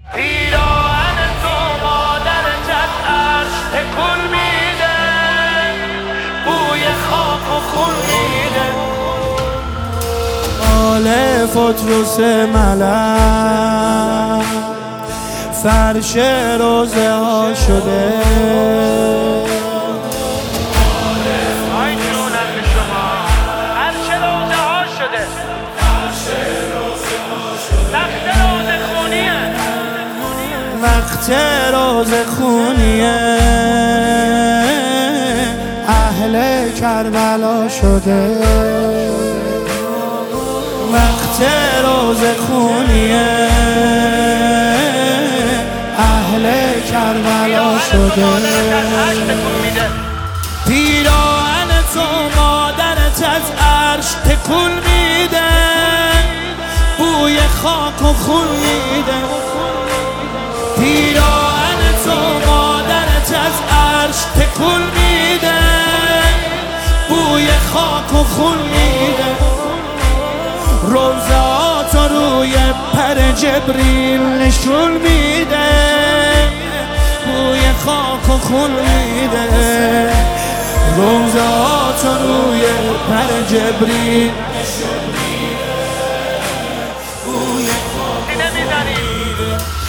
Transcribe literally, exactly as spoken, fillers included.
پیراهن تو مادرت از عرش تکون میده، بوی خاک و خون میده. آل فتروس ملک فرش روزه ها شده، آی جونم به شما فرش روزه ها شده، تخت روزه خونیه، وقت روزه خونیه، اهل کربلا شده، وقت روزه خونیه، اهل کربلا شده. پیراهن تو مادرت از عرش تکون میده، بوی خاک و خون میده. پیراهن تو مادرت از عرش تکون میده، بوی خاک و خون میده. روزاتو روی پر جبریل نشون میده، بوی خاک و خون میده. روزاتو روی پر جبریل نشون میده، بوی خاک و خون میده.